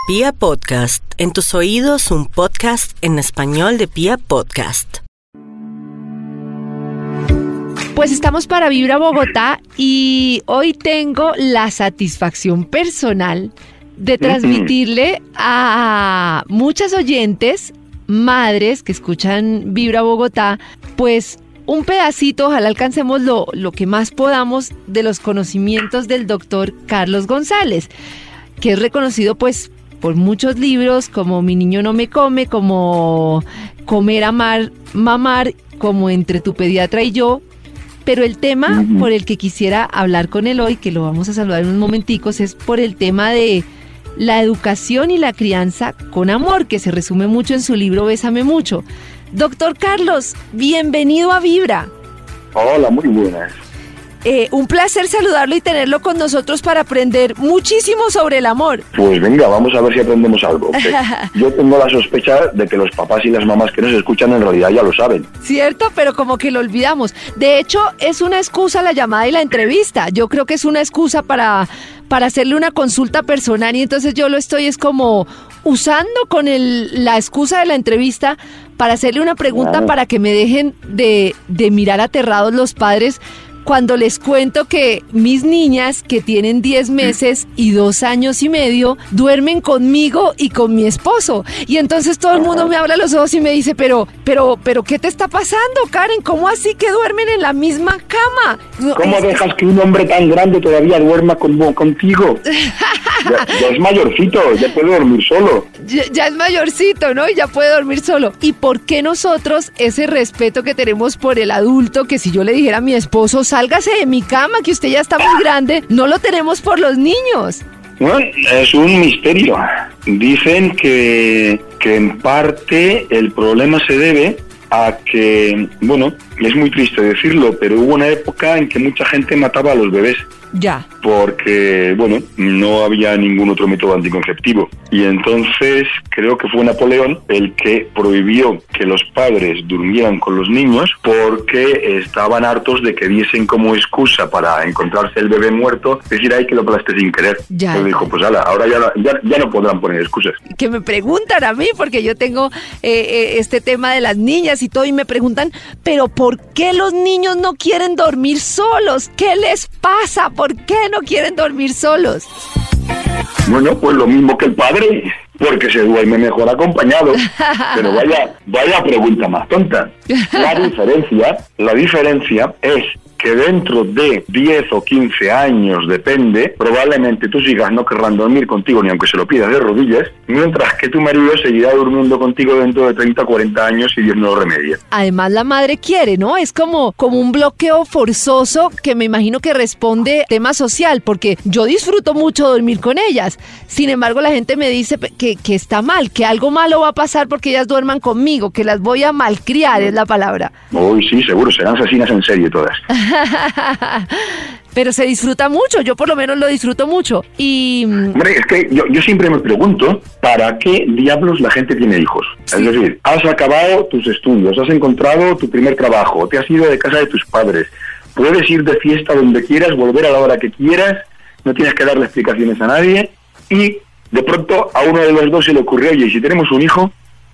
Pia Podcast, en tus oídos un podcast en español de Pia Podcast. Pues estamos para Vibra Bogotá y hoy tengo la satisfacción personal de transmitirle a muchas oyentes, madres que escuchan Vibra Bogotá, pues un pedacito, ojalá alcancemos lo que más podamos de los conocimientos del doctor Carlos González, que es reconocido pues por muchos libros como Mi niño no me come, como Comer, amar, mamar, como Entre tu pediatra y yo. Pero el tema por el que quisiera hablar con él hoy, que lo vamos a saludar en unos momenticos, es por el tema de la educación y la crianza con amor, que se resume mucho en su libro Bésame mucho. Doctor Carlos, bienvenido a Vibra. Hola, muy buenas. Un placer saludarlo y tenerlo con nosotros para aprender muchísimo sobre el amor. Pues venga, vamos a ver si aprendemos algo. Yo tengo la sospecha de que los papás y las mamás que nos escuchan en realidad ya lo saben. Cierto, pero como que lo olvidamos. De hecho, es una excusa la llamada y la entrevista. Yo creo que es una excusa para hacerle una consulta personal y entonces yo lo estoy como usando con la excusa de la entrevista para hacerle una pregunta para que me dejen de mirar aterrados los padres cuando les cuento que mis niñas, que tienen 10 meses y 2 años y medio, duermen conmigo y con mi esposo. Y entonces todo el mundo me abre los ojos y me dice, pero, ¿qué te está pasando, Karen? ¿Cómo así que duermen en la misma cama? ¿Cómo dejas que un hombre tan grande todavía duerma contigo? Ya es mayorcito, ya puede dormir solo. Ya es mayorcito, ¿no? Y ya puede dormir solo. ¿Y por qué nosotros ese respeto que tenemos por el adulto, que si yo le dijera a mi esposo, sálgase de mi cama, que usted ya está muy grande, no lo tenemos por los niños? Bueno, es un misterio. Dicen que en parte el problema se debe a que, bueno, es muy triste decirlo, pero hubo una época en que mucha gente mataba a los bebés. Ya. Porque, bueno, no había ningún otro método anticonceptivo. Y entonces creo que fue Napoleón el que prohibió que los padres durmieran con los niños porque estaban hartos de que diesen como excusa para encontrarse el bebé muerto, decir, ay, que lo aplasté sin querer. Ya. Entonces dijo, pues ala, ahora ya no podrán poner excusas. Que me preguntan a mí, porque yo tengo este tema de las niñas y todo, y me preguntan, pero ¿por qué los niños no quieren dormir solos? ¿Qué les pasa? ¿Por qué no quieren dormir solos? Bueno, pues lo mismo que el padre, porque se duerme mejor acompañado. Pero vaya pregunta más tonta. La diferencia es que dentro de 10 o 15 años, depende, probablemente tus hijas no querrán dormir contigo ni aunque se lo pidas de rodillas, mientras que tu marido seguirá durmiendo contigo dentro de 30 o 40 años si Dios no lo remedia. Además la madre quiere, ¿no? Es como un bloqueo forzoso que me imagino que responde tema social, porque yo disfruto mucho dormir con ellas. Sin embargo, la gente me dice que está mal, que algo malo va a pasar porque ellas duerman conmigo, que las voy a malcriar, es la palabra. Uy, sí, seguro, serán asesinas en serie todas. Pero se disfruta mucho, yo por lo menos lo disfruto mucho. Y hombre, es que yo siempre me pregunto, ¿para qué diablos la gente tiene hijos? Sí. Es decir, has acabado tus estudios, has encontrado tu primer trabajo, te has ido de casa de tus padres, puedes ir de fiesta donde quieras, volver a la hora que quieras, no tienes que darle explicaciones a nadie, y de pronto a uno de los dos se le ocurrió, oye, ¿y si tenemos un hijo?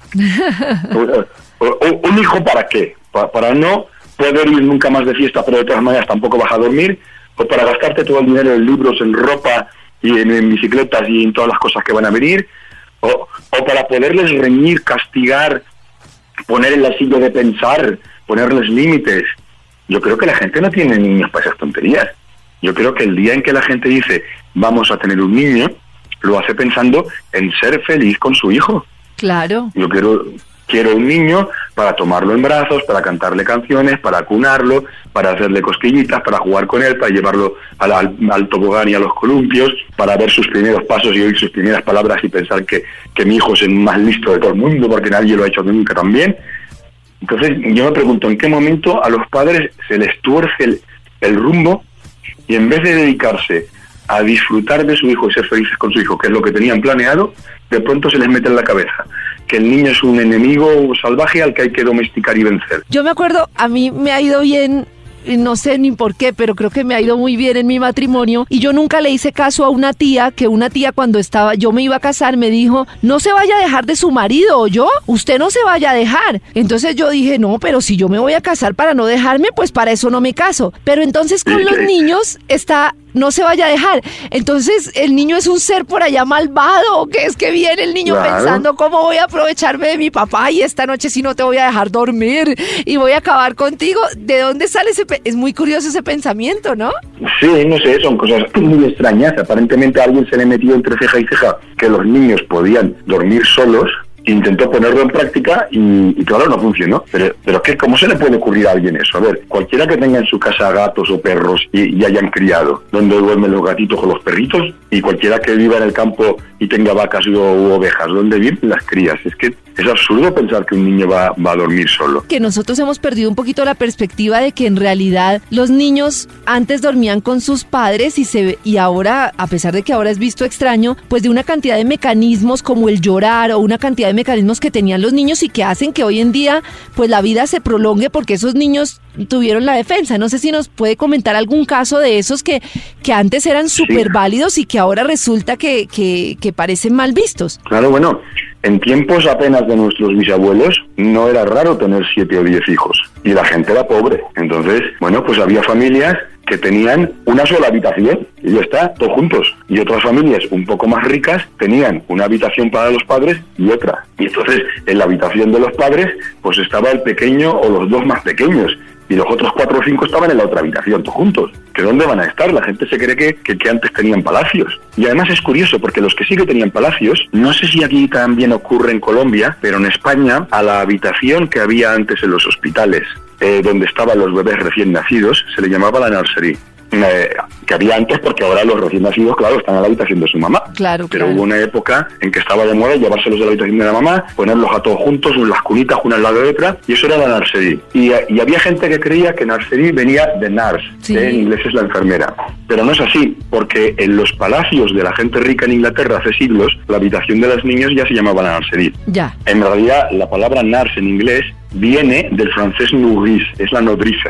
¿Un hijo para qué? Para no poder ir nunca más de fiesta, pero de todas maneras tampoco vas a dormir, o para gastarte todo el dinero en libros, en ropa y en bicicletas y en todas las cosas que van a venir, o para poderles reñir, castigar, poner en la silla de pensar, ponerles límites. Yo creo que la gente no tiene niños para esas tonterías. Yo creo que el día en que la gente dice vamos a tener un niño, lo hace pensando en ser feliz con su hijo. Claro. Yo quiero un niño para tomarlo en brazos, para cantarle canciones, para cunarlo, para hacerle cosquillitas, para jugar con él, para llevarlo al tobogán y a los columpios, para ver sus primeros pasos y oír sus primeras palabras y pensar que mi hijo es el más listo de todo el mundo porque nadie lo ha hecho nunca tan bien. Entonces yo me pregunto, ¿en qué momento a los padres se les tuerce el rumbo y en vez de dedicarse a disfrutar de su hijo y ser felices con su hijo, que es lo que tenían planeado, de pronto se les mete en la cabeza que el niño es un enemigo salvaje al que hay que domesticar y vencer? Yo me acuerdo, a mí me ha ido bien no sé ni por qué, pero creo que me ha ido muy bien en mi matrimonio, y yo nunca le hice caso a una tía, que una tía cuando yo me iba a casar me dijo, no se vaya a dejar de su marido, ¿o yo? Usted no se vaya a dejar. Entonces yo dije, no, pero si yo me voy a casar para no dejarme, pues para eso no me caso. Pero entonces con los niños está, no se vaya a dejar. Entonces el niño es un ser por allá malvado, que es que viene el niño pensando, ¿cómo voy a aprovecharme de mi papá? Y esta noche sí no te voy a dejar dormir y voy a acabar contigo. ¿De dónde sale es muy curioso ese pensamiento, ¿no? Sí, no sé, son cosas muy extrañas. Aparentemente a alguien se le metió entre ceja y ceja que los niños podían dormir solos. Intentó ponerlo en práctica y claro, no funcionó. Pero ¿qué? ¿Cómo se le puede ocurrir a alguien eso? A ver, cualquiera que tenga en su casa gatos o perros y hayan criado, donde duermen los gatitos o los perritos, y cualquiera que viva en el campo y tenga vacas u ovejas, donde viven las crías. Es que es absurdo pensar que un niño va a dormir solo. Que nosotros hemos perdido un poquito la perspectiva de que en realidad los niños antes dormían con sus padres y ahora, a pesar de que ahora es visto extraño, pues de una cantidad de mecanismos como el llorar o una cantidad de mecanismos que tenían los niños y que hacen que hoy en día pues la vida se prolongue porque esos niños tuvieron la defensa. No sé si nos puede comentar algún caso de esos que antes eran súper válidos y que ahora resulta que parecen mal vistos. Claro, bueno, en tiempos apenas de nuestros bisabuelos no era raro tener 7 o 10 hijos y la gente era pobre. Entonces, bueno, pues había familias que tenían una sola habitación y ya está, todos juntos. Y otras familias un poco más ricas tenían una habitación para los padres y otra. Y entonces en la habitación de los padres pues estaba el pequeño o los dos más pequeños. Y los otros 4 o 5 estaban en la otra habitación, todos juntos. ¿Que dónde van a estar? La gente se cree que antes tenían palacios. Y además es curioso, porque los que sí que tenían palacios, no sé si aquí también ocurre en Colombia, pero en España, a la habitación que había antes en los hospitales, donde estaban los bebés recién nacidos, se le llamaba la nursery. Que había antes, porque ahora los recién nacidos, claro, están en la habitación de su mamá. Claro, pero hubo una época en que estaba de moda llevárselos de la habitación de la mamá, ponerlos a todos juntos, en las cunitas, una al lado de otra, y eso era la nursery. Y había gente que creía que nursery venía de nurse, en inglés es la enfermera. Pero no es así, porque en los palacios de la gente rica en Inglaterra hace siglos, la habitación de los niños ya se llamaba la nursery. Ya. En realidad, la palabra nurse en inglés viene del francés nourrice, es la nodriza.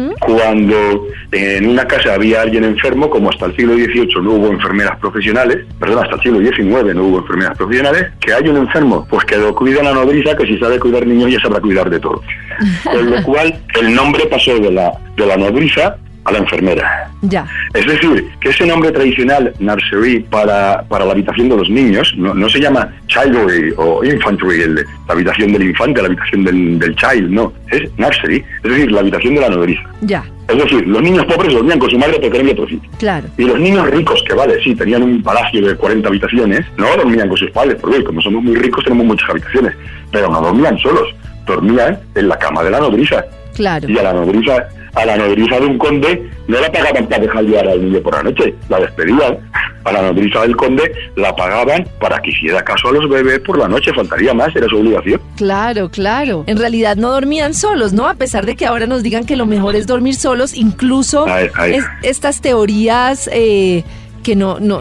Cuando en una casa había alguien enfermo, como hasta el siglo XVIII no hubo enfermeras profesionales, hasta el siglo XIX no hubo enfermeras profesionales, que hay un enfermo, pues que lo cuida la nodriza, que si sabe cuidar niños ya sabrá cuidar de todo. Con lo cual, el nombre pasó de la nodriza a la enfermera. Ya. Es decir, que ese nombre tradicional, nursery, para la habitación de los niños, no se llama childry o infantry, la habitación del infante, la habitación del child, no, es nursery, es decir, la habitación de la nodriza. Ya. Es decir, los niños pobres dormían con su madre porque eran otro sitio. Claro. Y los niños ricos, que vale, sí, tenían un palacio de 40 habitaciones, no dormían con sus padres, porque como somos muy ricos tenemos muchas habitaciones, pero no dormían solos, dormían en la cama de la nodriza. Claro. Y a la nodriza de un conde no la pagaban para dejar llevar al niño por la noche, la despedían. A la nodriza del conde la pagaban para que hiciera caso a los bebés por la noche, faltaría más, era su obligación. Claro, claro. En realidad no dormían solos, ¿no? A pesar de que ahora nos digan que lo mejor es dormir solos, incluso estas teorías que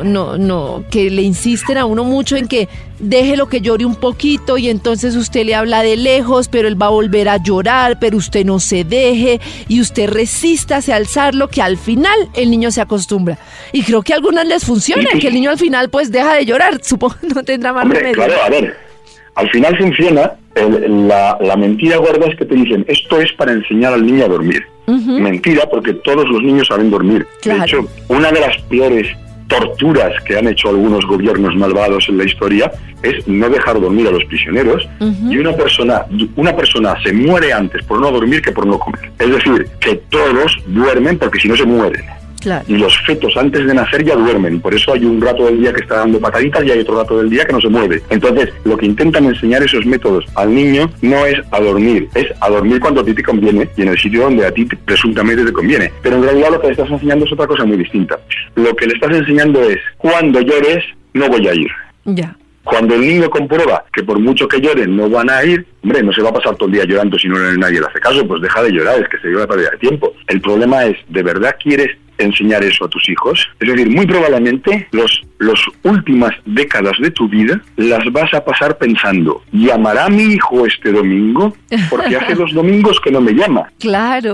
que le insisten a uno mucho en que déjelo que llore un poquito y entonces usted le habla de lejos, pero él va a volver a llorar, pero usted no se deje y usted resístase a alzarlo, que al final el niño se acostumbra. Y creo que a algunas les funciona, que el niño al final pues deja de llorar, supongo, no tendrá más remedio. Claro, a ver, al final funciona. La mentira gorda es que te dicen, esto es para enseñar al niño a dormir. Mentira, porque todos los niños saben dormir. Claro. De hecho, una de las peores torturas que han hecho algunos gobiernos malvados en la historia es no dejar dormir a los prisioneros, y una persona se muere antes por no dormir que por no comer. Es decir, que todos duermen porque si no se mueren. Claro. Y los fetos antes de nacer ya duermen, por eso hay un rato del día que está dando pataditas y hay otro rato del día que no se mueve. Entonces, lo que intentan enseñar esos métodos al niño no es a dormir, es a dormir cuando a ti te conviene y en el sitio donde a ti presuntamente te conviene. Pero en realidad lo que le estás enseñando es otra cosa muy distinta. Lo que le estás enseñando es, cuando llores, no voy a ir. Ya. Cuando el niño comprueba que por mucho que lloren no van a ir, hombre, no se va a pasar todo el día llorando si no nadie le hace caso, pues deja de llorar, es que se lleva a pérdida de tiempo. El problema es, ¿de verdad quieres enseñar eso a tus hijos? Es decir, muy probablemente las últimas décadas de tu vida las vas a pasar pensando, ¿llamará mi hijo este domingo? Porque hace 2 domingos que no me llama. Claro.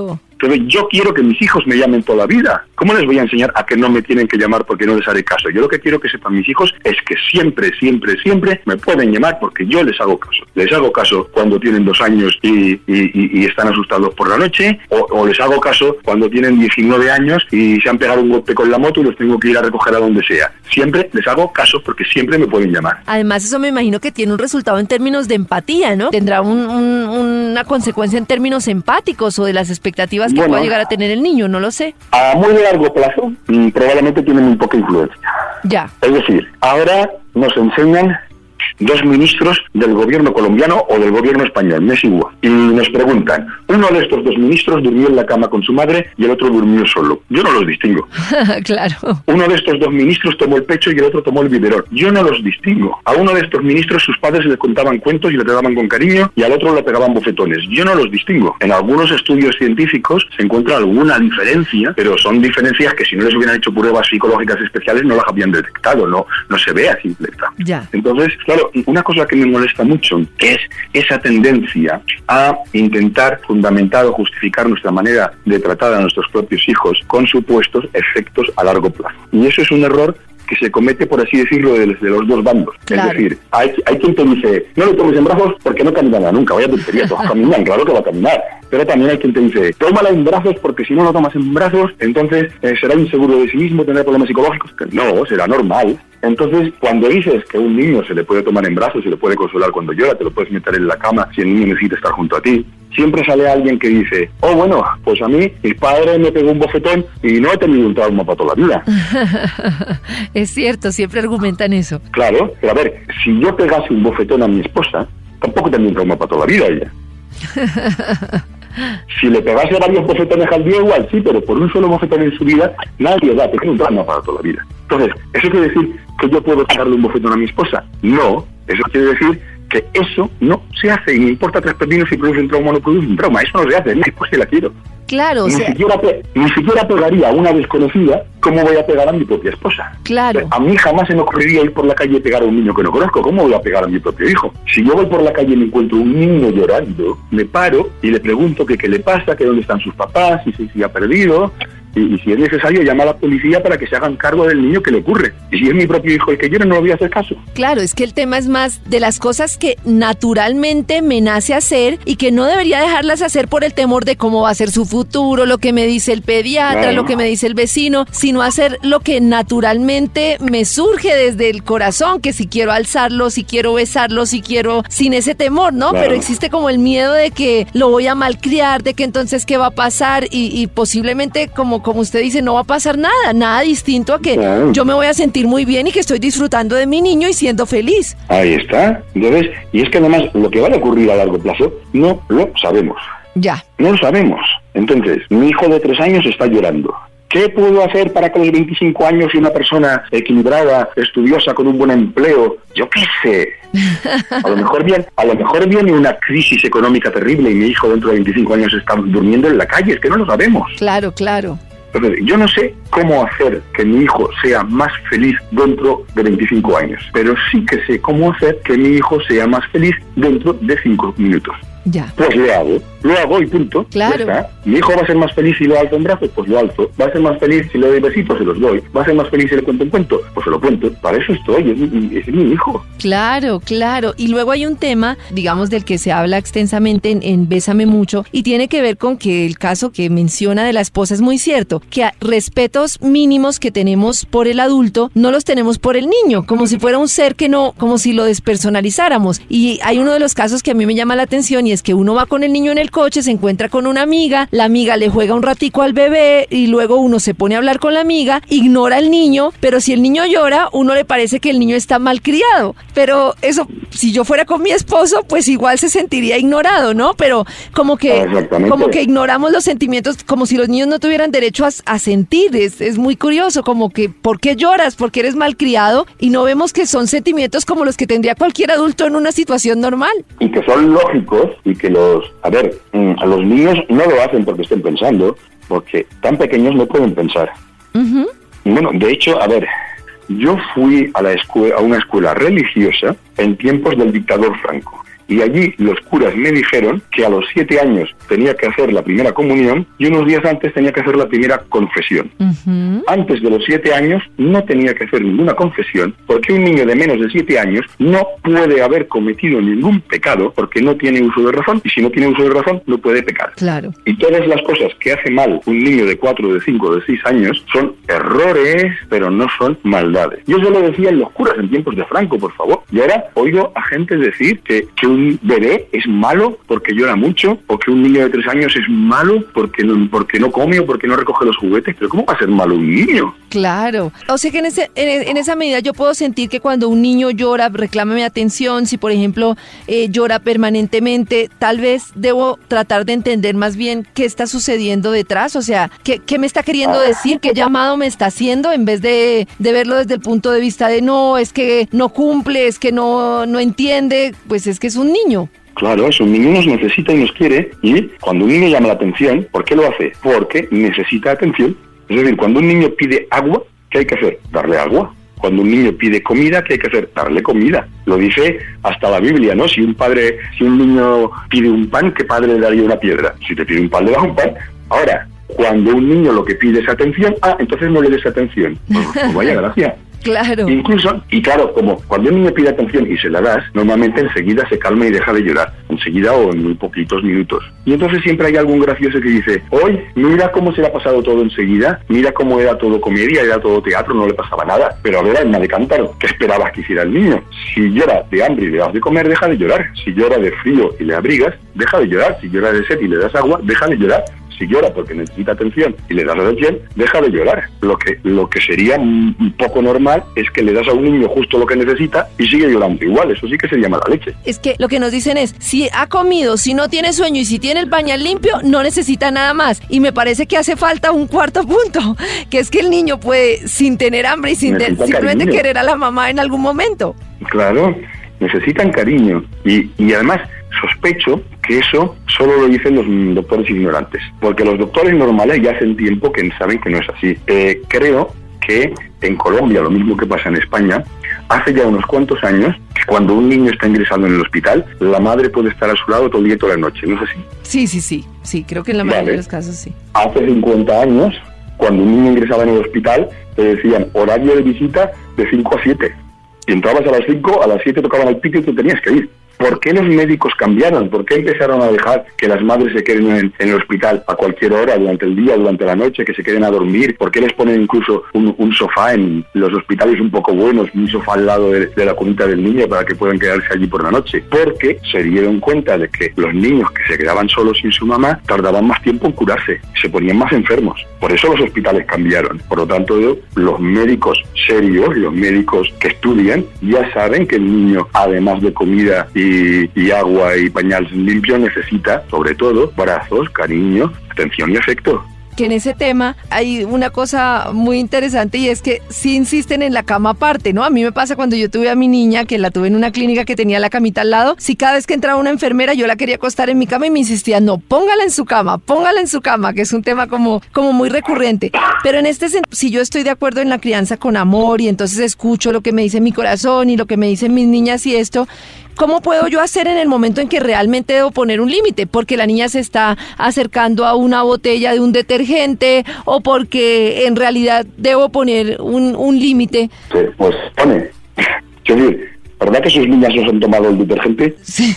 Entonces yo quiero que mis hijos me llamen toda la vida. ¿Cómo les voy a enseñar a que no me tienen que llamar porque no les haré caso? Yo lo que quiero que sepan mis hijos es que siempre me pueden llamar porque yo les hago caso. Les hago caso cuando tienen 2 años y están asustados por la noche, o les hago caso cuando tienen 19 años y se han pegado un golpe con la moto y los tengo que ir a recoger a donde sea. Siempre les hago caso porque siempre me pueden llamar. Además, eso me imagino que tiene un resultado en términos de empatía, ¿no? Tendrá una consecuencia en términos empáticos o de las expectativas que pueda llegar a tener el niño, no lo sé. A muy largo plazo, probablemente tiene muy poca influencia. Ya. Es decir, ahora nos enseñan 2 ministros del gobierno colombiano o del gobierno español, me es igual. Y nos preguntan, uno de estos 2 ministros durmió en la cama con su madre y el otro durmió solo. Yo no los distingo. Claro. Uno de estos 2 ministros tomó el pecho y el otro tomó el biberón. Yo no los distingo. A uno de estos ministros sus padres le contaban cuentos y le trataban con cariño y al otro le pegaban bofetones. Yo no los distingo. En algunos estudios científicos se encuentra alguna diferencia, pero son diferencias que si no les hubieran hecho pruebas psicológicas especiales no las habían detectado, no se ve a simple vista. Ya. Entonces, claro, una cosa que me molesta mucho es esa tendencia a intentar fundamentar o justificar nuestra manera de tratar a nuestros propios hijos con supuestos efectos a largo plazo. Y eso es un error que se comete, por así decirlo, de los 2 bandos. Claro. Es decir, hay quien te dice, no lo tomes en brazos porque no caminará nunca, vaya tontería, todos caminan, claro que va a caminar. Pero también hay quien te dice, tómala en brazos porque si no lo tomas en brazos, entonces será inseguro de sí mismo, tendrá problemas psicológicos. No, será normal. Entonces, cuando dices que a un niño se le puede tomar en brazos, se le puede consolar cuando llora, te lo puedes meter en la cama si el niño necesita estar junto a ti, siempre sale alguien que dice, oh, bueno, pues a mí mi padre me pegó un bofetón y no he tenido un trauma para toda la vida. Es cierto, siempre argumentan eso. Claro, pero a ver, si yo pegase un bofetón a mi esposa, tampoco tendría un trauma para toda la vida ella. Si le pegase varios bofetones al día, igual sí, pero por un solo bofetón en su vida, nadie va a tener un trauma para toda la vida. Entonces, ¿eso quiere decir que yo puedo pegarle un bofetón a mi esposa? No, eso quiere decir que eso no se hace, y me importa 3 pepinos si produce un trauma o no produce un trauma, eso no se hace, ni después si la quiero. Claro, Ni siquiera pegaría a una desconocida como voy a pegar a mi propia esposa. Claro. A mí jamás se me ocurriría ir por la calle y pegar a un niño que no conozco. ¿Cómo voy a pegar a mi propio hijo? Si yo voy por la calle y me encuentro un niño llorando, me paro y le pregunto que qué le pasa, que dónde están sus papás, si ha perdido. Y si es necesario, llama a la policía para que se hagan cargo del niño que le ocurre. Y si es mi propio hijo el que llora, no le voy a hacer caso. Claro, es que el tema es más de las cosas que naturalmente me nace hacer y que no debería dejarlas hacer por el temor de cómo va a ser su futuro, lo que me dice el pediatra, claro, lo que me dice el vecino, sino hacer lo que naturalmente me surge desde el corazón, que si quiero alzarlo, si quiero besarlo, si quiero, sin ese temor, ¿no? Claro. Pero existe como el miedo de que lo voy a malcriar, de que entonces qué va a pasar y posiblemente como usted dice, no va a pasar nada distinto a que yo me voy a sentir muy bien y que estoy disfrutando de mi niño y siendo feliz. Ahí está. Entonces, y es que además lo que va a ocurrir a largo plazo no lo sabemos. Ya. No lo sabemos. Entonces, mi hijo de 3 años está llorando. ¿Qué puedo hacer para que a los 25 años y una persona equilibrada, estudiosa, con un buen empleo, yo qué sé? A lo mejor viene una crisis económica terrible y mi hijo dentro de 25 años está durmiendo en la calle, es que no lo sabemos. Claro, claro. Entonces, yo no sé cómo hacer que mi hijo sea más feliz dentro de 25 años, pero sí que sé cómo hacer que mi hijo sea más feliz dentro de 5 minutos. Ya. Pues lo hago y punto. Claro. Mi hijo va a ser más feliz si lo alzo en brazos, pues lo alzo. Va a ser más feliz si le doy besitos, se los doy. Va a ser más feliz si le cuento un cuento, pues se lo cuento. Para eso estoy, es mi hijo. Claro, claro. Y luego hay un tema, digamos, del que se habla extensamente en Bésame Mucho, y tiene que ver con que el caso que menciona de la esposa es muy cierto, que respetos mínimos que tenemos por el adulto no los tenemos por el niño, como si fuera un ser que no, como si lo despersonalizáramos. Y hay uno de los casos que a mí me llama la atención y es que uno va con el niño en el coche, se encuentra con una amiga, la amiga le juega un ratico al bebé y luego uno se pone a hablar con la amiga, ignora al niño, pero si el niño llora, uno le parece que el niño está mal criado. Pero eso, si yo fuera con mi esposo, pues igual se sentiría ignorado, ¿no? Pero como que ignoramos los sentimientos, como si los niños no tuvieran derecho a sentir. Es muy curioso, como que ¿por qué lloras? ¿Por qué eres mal criado? Y no vemos que son sentimientos como los que tendría cualquier adulto en una situación normal. Y que son lógicos y que a los niños no lo hacen porque estén pensando, porque tan pequeños no pueden pensar. Uh-huh. Bueno, de hecho, yo fui a una escuela religiosa en tiempos del dictador Franco. Y allí los curas me dijeron que a los 7 años tenía que hacer la primera comunión y unos días antes tenía que hacer la primera confesión. Antes de los 7 años no tenía que hacer ninguna confesión, porque un niño de menos de 7 años no puede haber cometido ningún pecado porque no tiene uso de razón, y si no tiene uso de razón no puede pecar. Claro. Y todas las cosas que hace mal un niño de 4, de 5, de 6 años son errores, pero no son maldades. Y eso lo decían los curas en tiempos de Franco, por favor. Y ahora oigo a gente decir que un bebé es malo porque llora mucho, o que un niño de 3 años es malo porque no come o porque no recoge los juguetes. Pero ¿cómo va a ser malo un niño? Claro. O sea que en esa medida yo puedo sentir que cuando un niño llora, reclama mi atención. Si, por ejemplo, llora permanentemente, tal vez debo tratar de entender más bien qué está sucediendo detrás. O sea, ¿qué me está queriendo decir? ¿Qué llamado me está haciendo? En vez de verlo desde el punto de vista de no, es que no cumple, es que no entiende, pues es que es un niño. Claro, es un niño, nos necesita y nos quiere, y cuando un niño llama la atención, ¿por qué lo hace? Porque necesita atención. Es decir, cuando un niño pide agua, ¿qué hay que hacer? Darle agua. Cuando un niño pide comida, ¿qué hay que hacer? Darle comida. Lo dice hasta la Biblia, ¿no? Si un niño pide un pan, ¿qué padre le daría una piedra? Si te pide un pan, le das un pan. Ahora, cuando un niño lo que pide es atención, entonces no le des atención. Pues vaya gracia. Claro. Incluso, y claro, como cuando un niño pide atención y se la das, normalmente enseguida se calma y deja de llorar. Enseguida o en muy poquitos minutos. Y entonces siempre hay algún gracioso que dice, hoy, mira cómo se le ha pasado todo enseguida, mira cómo era todo comedia, era todo teatro, no le pasaba nada. Pero a ver, alma de cántaro, ¿qué esperabas que hiciera el niño? Si llora de hambre y le das de comer, deja de llorar. Si llora de frío y le abrigas, deja de llorar. Si llora de sed y le das agua, deja de llorar. Si llora porque necesita atención y le das atención, deja de llorar. Lo que sería un poco normal es que le das a un niño justo lo que necesita y sigue llorando igual. Eso sí que sería mala leche. Es que lo que nos dicen es, si ha comido, si no tiene sueño y si tiene el pañal limpio, no necesita nada más. Y me parece que hace falta un cuarto punto, que es que el niño puede, sin tener hambre y simplemente querer a la mamá en algún momento. Claro, necesitan cariño. Y además, sospecho que eso solo lo dicen los doctores ignorantes, porque los doctores normales ya hacen tiempo que saben que no es así. Creo que en Colombia, lo mismo que pasa en España, hace ya unos cuantos años que cuando un niño está ingresado en el hospital, la madre puede estar a su lado todo el día y toda la noche, ¿no es así? Sí, creo que en la mayoría de los casos sí. Hace 50 años, cuando un niño ingresaba en el hospital, te decían horario de visita de 5 a 7. Y entrabas a las 5, a las 7 tocaban el pito y tú tenías que ir. ¿Por qué los médicos cambiaron? ¿Por qué empezaron a dejar que las madres se queden en el hospital a cualquier hora, durante el día, durante la noche, que se queden a dormir? ¿Por qué les ponen incluso un sofá en los hospitales un poco buenos, un sofá al lado de la cunita del niño para que puedan quedarse allí por la noche? Porque se dieron cuenta de que los niños que se quedaban solos sin su mamá tardaban más tiempo en curarse, se ponían más enfermos. Por eso los hospitales cambiaron. Por lo tanto, los médicos serios, los médicos que estudian, ya saben que el niño, además de comida y agua y pañal limpio, necesita, sobre todo, brazos, cariño, atención y afecto. Que en ese tema hay una cosa muy interesante y es que sí insisten en la cama aparte, ¿no? A mí me pasa cuando yo tuve a mi niña, que la tuve en una clínica que tenía la camita al lado, si cada vez que entraba una enfermera yo la quería acostar en mi cama y me insistía, no, póngala en su cama, que es un tema como muy recurrente. Pero en este sentido, si yo estoy de acuerdo en la crianza con amor y entonces escucho lo que me dice mi corazón y lo que me dicen mis niñas y esto, ¿cómo puedo yo hacer en el momento en que realmente debo poner un límite? Porque la niña se está acercando a una botella de un detergente o porque en realidad debo poner un límite. Sí, pues pone. ¿Verdad que sus niñas no se han tomado el detergente? Sí,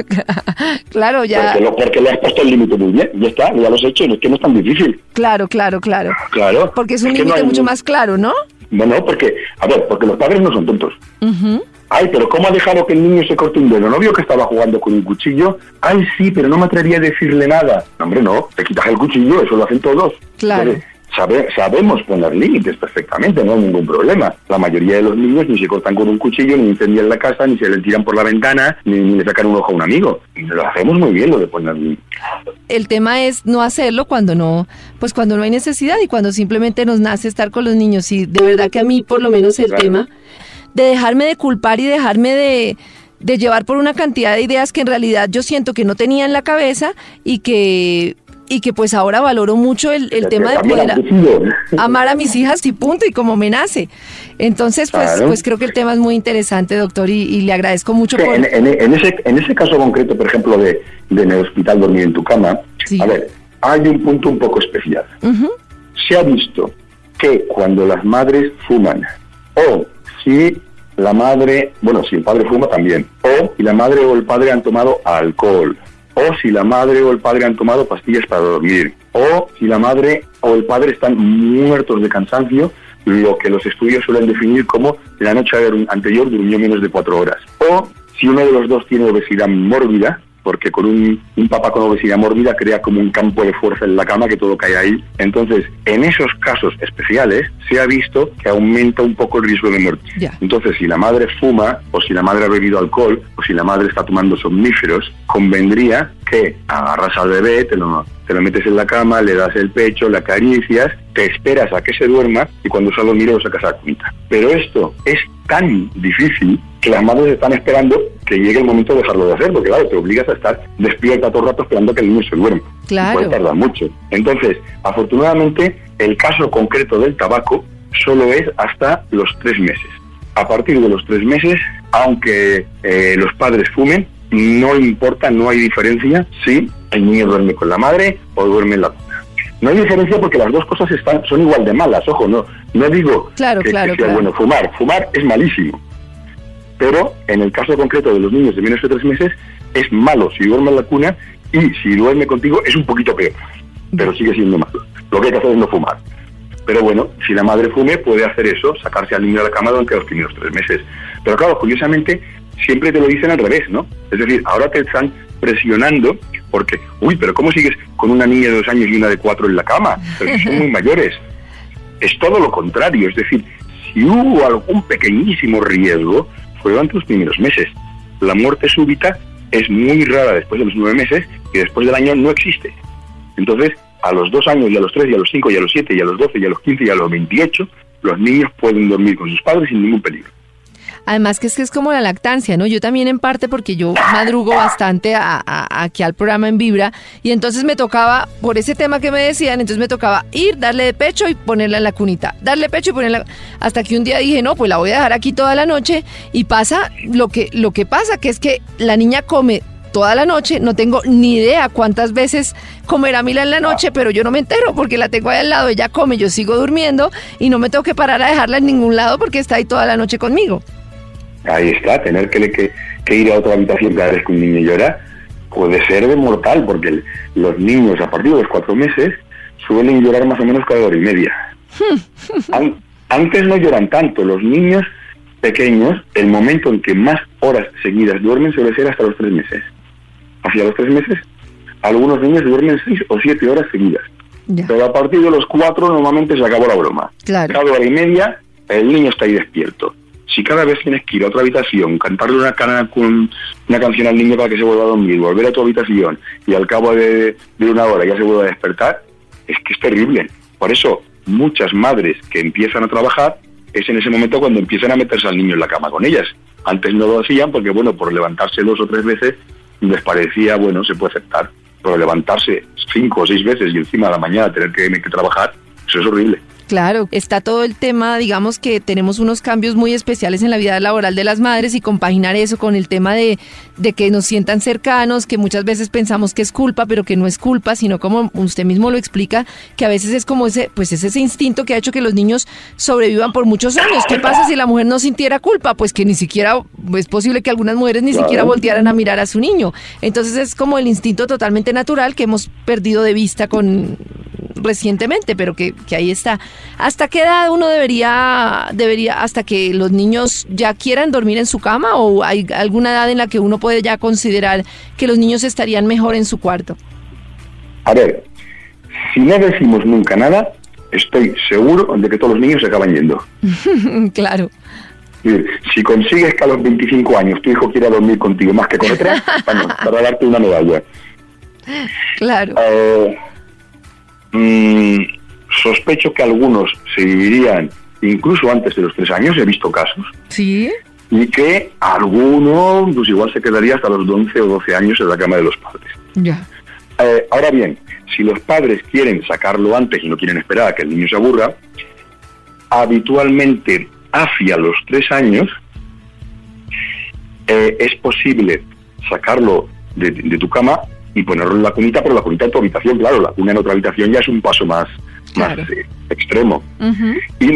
claro, ya. Porque le has puesto el límite muy bien, ya está, ya lo has hecho, es que no es tan difícil. Claro. Claro. Porque es un límite mucho más claro, ¿no? Bueno, porque los padres no son tontos. Uh-huh. Ay, pero ¿cómo ha dejado que el niño se corte un dedo? ¿No vio que estaba jugando con un cuchillo? Ay, sí, pero no me atrevería a decirle nada. No, hombre, no, te quitas el cuchillo, eso lo hacen todos. Claro. Sabemos poner límites perfectamente, no hay ningún problema. La mayoría de los niños ni se cortan con un cuchillo, ni incendian la casa, ni se le tiran por la ventana, ni le sacan un ojo a un amigo. Y lo hacemos muy bien, lo de poner límites. El tema es no hacerlo cuando no hay necesidad y cuando simplemente nos nace estar con los niños. Y de verdad que a mí, por lo menos, el tema de dejarme de culpar y dejarme de llevar por una cantidad de ideas que en realidad yo siento que no tenía en la cabeza y que y que pues ahora valoro mucho el tema de poder amar a mis hijas y punto, y como me nace. Entonces, pues creo que el tema es muy interesante, doctor, y le agradezco mucho por... En ese caso concreto, por ejemplo, de en el hospital dormir en tu cama, sí. A ver, hay un punto un poco especial. Se ha visto que cuando las madres fuman, o si la madre, bueno, si el padre fuma también, o si la madre o el padre han tomado alcohol, o si la madre o el padre han tomado pastillas para dormir, o si la madre o el padre están muertos de cansancio, lo que los estudios suelen definir como la noche anterior durmió menos de 4 horas, o si uno de los dos tiene obesidad mórbida, porque con un papá con obesidad mórbida crea como un campo de fuerza en la cama que todo cae ahí. Entonces, en esos casos especiales se ha visto que aumenta un poco el riesgo de muerte. Entonces, si la madre fuma, o si la madre ha bebido alcohol, o si la madre está tomando somníferos, convendría que agarras al bebé, te lo metes en la cama, le das el pecho, le acaricias, te esperas a que se duerma y cuando se ha dormido lo sacas a la cunita. Pero esto es tan difícil que las madres están esperando que llegue el momento de dejarlo de hacer, porque claro, te obligas a estar despierta todo el rato esperando que el niño se duerma. Claro. Puede tardar mucho. Entonces, afortunadamente, el caso concreto del tabaco solo es hasta los 3 meses. A partir de los 3 meses, aunque los padres fumen, no importa, no hay diferencia si el niño duerme con la madre o duerme en la cuna. No hay diferencia porque las dos cosas son igual de malas, ojo, no digo que sea bueno fumar. Fumar es malísimo. Pero en el caso concreto de los niños de menos de 3 meses, es malo si duerme en la cuna, y si duerme contigo es un poquito peor, pero sigue siendo malo. Lo que hay que hacer es no fumar. Pero bueno, si la madre fume, puede hacer eso, sacarse al niño de la cama durante los primeros 3 meses. Pero claro, curiosamente, siempre te lo dicen al revés, ¿no? Es decir, ahora te están presionando porque, pero ¿cómo sigues con una niña de 2 años y una de 4 en la cama? Pero si son muy mayores. Es todo lo contrario, es decir, si hubo algún pequeñísimo riesgo, fue durante los primeros meses. La muerte súbita es muy rara después de los 9 meses y después del año no existe. Entonces, a los 2 años, y a los 3, y a los 5, y a los 7, y a los 12, y a los 15, y a los 28, los niños pueden dormir con sus padres sin ningún peligro. Además que es como la lactancia, ¿no? Yo también en parte porque yo madrugo bastante aquí al programa en Vibra, y entonces me tocaba, por ese tema que me decían, entonces me tocaba darle de pecho y ponerla en la cunita, darle pecho y ponerla, hasta que un día dije, no, pues la voy a dejar aquí toda la noche, y pasa lo que pasa, que es que la niña come toda la noche, no tengo ni idea cuántas veces comerá Mila en la noche, pero yo no me entero porque la tengo ahí al lado, ella come, yo sigo durmiendo y no me tengo que parar a dejarla en ningún lado porque está ahí toda la noche conmigo. Ahí está, tener que ir a otra habitación cada vez que un niño llora puede ser de mortal, porque los niños a partir de los 4 meses suelen llorar más o menos cada hora y media. Antes no lloran tanto, los niños pequeños, el momento en que más horas seguidas duermen suele ser hasta los 3 meses. Hacia los 3 meses, algunos niños duermen 6 o 7 horas seguidas. Pero a partir de los 4 normalmente se acabó la broma. Claro. Cada hora y media el niño está ahí despierto. Si cada vez tienes que ir a otra habitación, cantarle una canción al niño para que se vuelva a dormir, volver a tu habitación y al cabo de 1 hora ya se vuelve a despertar, es que es terrible. Por eso muchas madres que empiezan a trabajar, es en ese momento cuando empiezan a meterse al niño en la cama con ellas. Antes no lo hacían porque, por levantarse 2 o 3 veces les parecía, se puede aceptar. Pero levantarse 5 o 6 veces y encima a la mañana tener que trabajar, eso es horrible. Claro, está todo el tema, digamos que tenemos unos cambios muy especiales en la vida laboral de las madres, y compaginar eso con el tema de que nos sientan cercanos, que muchas veces pensamos que es culpa, pero que no es culpa, sino como usted mismo lo explica, que a veces es como ese instinto que ha hecho que los niños sobrevivan por muchos años. ¿Qué pasa si la mujer no sintiera culpa? Pues que ni siquiera, es posible que algunas mujeres ni siquiera voltearan a mirar a su niño. Entonces es como el instinto totalmente natural que hemos perdido de vista recientemente, pero que ahí está. ¿Hasta qué edad uno debería, hasta que los niños ya quieran dormir en su cama, o hay alguna edad en la que uno puede ya considerar que los niños estarían mejor en su cuarto? A ver, si no decimos nunca nada, estoy seguro de que todos los niños se acaban yendo. Claro. Si consigues que a los 25 años tu hijo quiera dormir contigo más que con otra, para darte una medalla. Claro. Sospecho que algunos se vivirían incluso antes de los 3 años, he visto casos. Sí. Y que alguno, igual se quedaría hasta los 11 o 12 años en la cama de los padres. Ya. Ahora bien, si los padres quieren sacarlo antes y no quieren esperar a que el niño se aburra, habitualmente hacia los 3 años es posible sacarlo de tu cama y ponerlo en la cunita, pero la cunita en tu habitación, claro, la cuna en otra habitación ya es un paso más extremo. Uh-huh.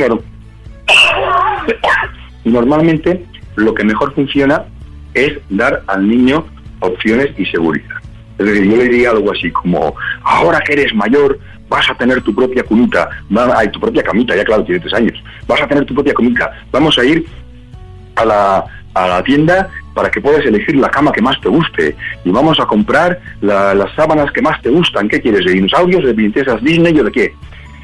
Y normalmente lo que mejor funciona es dar al niño opciones y seguridad. Es decir, yo le diría algo así como, ahora que eres mayor, vas a tener tu propia cunita, tu propia camita, ya claro, tiene 3 años, vas a tener tu propia camita, vamos a ir a la tienda para que puedas elegir la cama que más te guste, y vamos a comprar las sábanas que más te gustan. ¿Qué quieres? ¿De dinosaurios, de princesas Disney o de qué?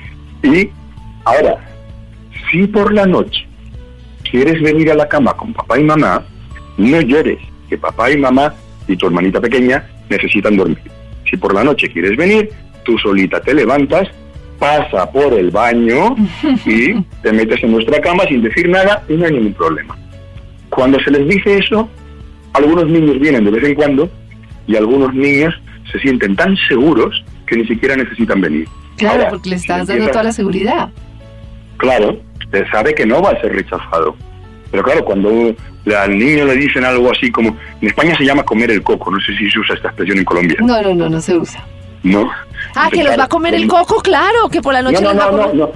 Y ahora, si por la noche quieres venir a la cama con papá y mamá, no llores, que papá y mamá y tu hermanita pequeña necesitan dormir. Si por la noche quieres venir, tú solita te levantas, pasa por el baño y te metes en nuestra cama sin decir nada y no hay ningún problema. Cuando se les dice eso, algunos niños vienen de vez en cuando y algunos niños se sienten tan seguros que ni siquiera necesitan venir. Claro, ahora, porque le estás dando toda la seguridad. Claro, usted sabe que no va a ser rechazado. Pero claro, cuando al niño le dicen algo así como... En España se llama comer el coco, no sé si se usa esta expresión en Colombia. No se usa. ¿No? Ah, que los va a comer el coco, claro, que por la noche les va a comer...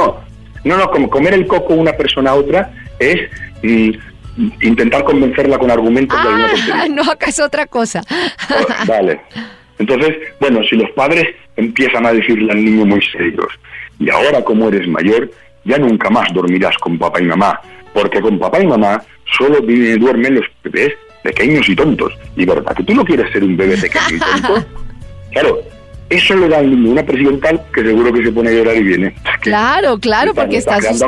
No, como comer el coco una persona a otra es intentar convencerla con argumentos de alguna tontería. No, acá es otra cosa. Vale. Entonces, bueno, si los padres empiezan a decirle al niño muy serios, y ahora como eres mayor, ya nunca más dormirás con papá y mamá, porque con papá y mamá solo duermen los bebés pequeños y tontos. Y verdad que tú no quieres ser un bebé pequeño y tonto. Claro, eso le da al niño una presión tal que seguro que se pone a llorar y viene. Claro, porque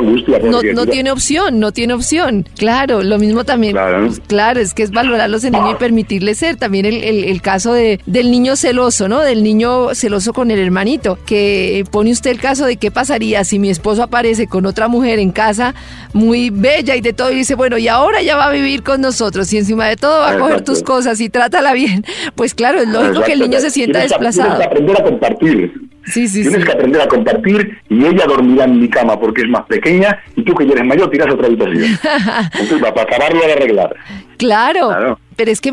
no tiene opción. Claro, lo mismo también. Claro, es que es valorarlo ese niño y permitirle ser. También el caso del niño celoso, ¿no? Del niño celoso con el hermanito, que pone usted el caso de qué pasaría si mi esposo aparece con otra mujer en casa muy bella y de todo y dice, bueno, y ahora ya va a vivir con nosotros y encima de todo va a coger tus cosas y trátala bien. Pues claro, es lógico que el niño se sienta desplazado. Tienes que aprender a compartir. Tienes que aprender a compartir y ella dormirá en mi cama porque es más pequeña y tú que ya eres mayor tiras a otra habitación. Entonces, para acabarlo de arreglar. Claro. Pero es que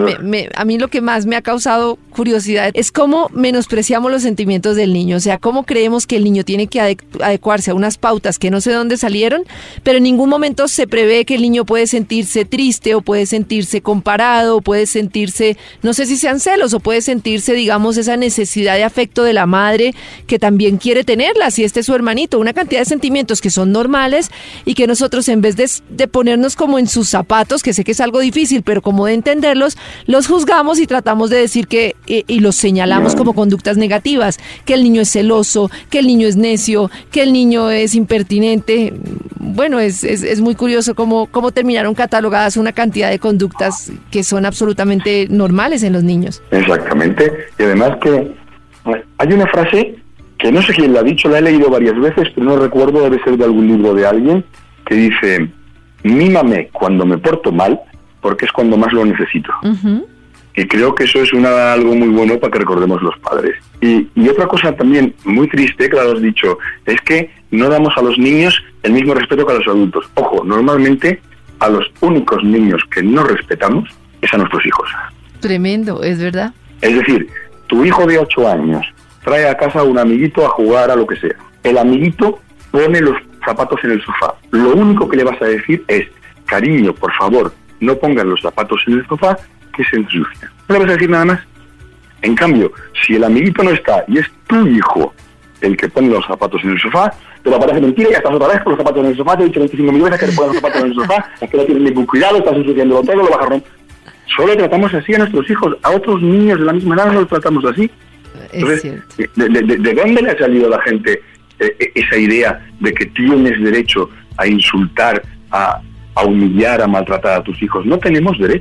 a mí lo que más me ha causado curiosidad es cómo menospreciamos los sentimientos del niño. O sea, cómo creemos que el niño tiene que adecuarse a unas pautas que no sé de dónde salieron, pero en ningún momento se prevé que el niño puede sentirse triste o puede sentirse comparado o puede sentirse, no sé si sean celos o puede sentirse, digamos, esa necesidad de afecto de la madre que también quiere tenerla, si este es su hermanito. Una cantidad de sentimientos que son normales y que nosotros en vez de ponernos como en sus zapatos, que sé que es algo difícil, pero como de entenderlos, los juzgamos y tratamos de decir que, y los señalamos como conductas negativas, que el niño es celoso, que el niño es necio, que el niño es impertinente. Bueno, es muy curioso cómo terminaron catalogadas una cantidad de conductas que son absolutamente normales en los niños. Exactamente, y además que hay una frase que no sé quién la ha dicho, la he leído varias veces, pero no recuerdo, debe ser de algún libro de alguien, que dice, mímame cuando me porto mal, porque es cuando más lo necesito. Uh-huh. Y creo que eso es algo muy bueno para que recordemos los padres. Y otra cosa también muy triste, que lo has dicho, es que no damos a los niños el mismo respeto que a los adultos. Ojo, normalmente a los únicos niños que no respetamos es a nuestros hijos. Tremendo, es verdad. Es decir, tu hijo de 8 años trae a casa a un amiguito a jugar a lo que sea. El amiguito pone los zapatos en el sofá. Lo único que le vas a decir es, cariño, por favor, no pongas los zapatos en el sofá, que se ensucian. No le vas a decir nada más. En cambio, si el amiguito no está y es tu hijo el que pone los zapatos en el sofá, te va a parecer mentira, ya estás otra vez con los zapatos en el sofá, te he dicho 25.000 veces que le pones los zapatos en el sofá, es que no tienes ningún cuidado, estás ensuciándolo todo, lo vas a romper. Solo tratamos así a nuestros hijos, a otros niños de la misma edad no los tratamos así. Entonces, ¿de dónde le ha salido a la gente esa idea de que tienes derecho a insultar, a humillar, a maltratar a tus hijos? No tenemos derecho.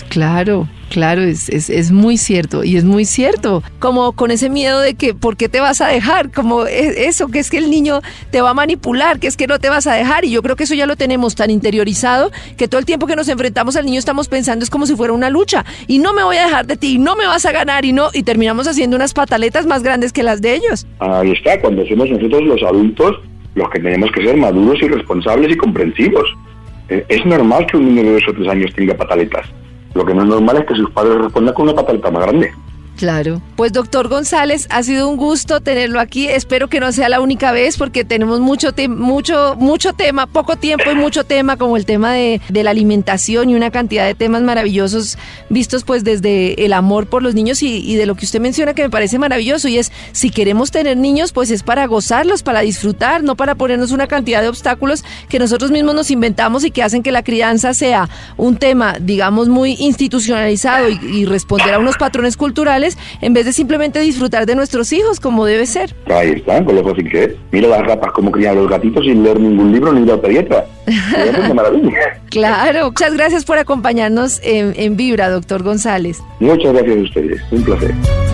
Claro, es muy cierto, y es muy cierto, como con ese miedo de que ¿por qué te vas a dejar? Como eso, que es que el niño te va a manipular, que es que no te vas a dejar, y yo creo que eso ya lo tenemos tan interiorizado, que todo el tiempo que nos enfrentamos al niño estamos pensando es como si fuera una lucha, y no me voy a dejar de ti, y no me vas a ganar, y terminamos haciendo unas pataletas más grandes que las de ellos. Ahí está, cuando somos nosotros los adultos los que tenemos que ser maduros y responsables y comprensivos. Es normal que un niño de 2 o 3 años tenga pataletas. Lo que no es normal es que sus padres respondan con una pataleta más grande. Claro. Pues doctor González, ha sido un gusto tenerlo aquí. Espero que no sea la única vez porque tenemos mucho tema, poco tiempo y mucho tema, como el tema de la alimentación y una cantidad de temas maravillosos vistos pues desde el amor por los niños y de lo que usted menciona que me parece maravilloso, y es, si queremos tener niños, pues es para gozarlos, para disfrutar, no para ponernos una cantidad de obstáculos que nosotros mismos nos inventamos y que hacen que la crianza sea un tema, digamos, muy institucionalizado y responder a unos patrones culturales, en vez de simplemente disfrutar de nuestros hijos como debe ser. Ahí está, con lo fácil que es. Mira las ratas cómo crían los gatitos sin leer ningún libro ni la pediatra. Es una maravilla. Claro, muchas gracias por acompañarnos en Vibra, doctor González. Muchas gracias a ustedes, un placer.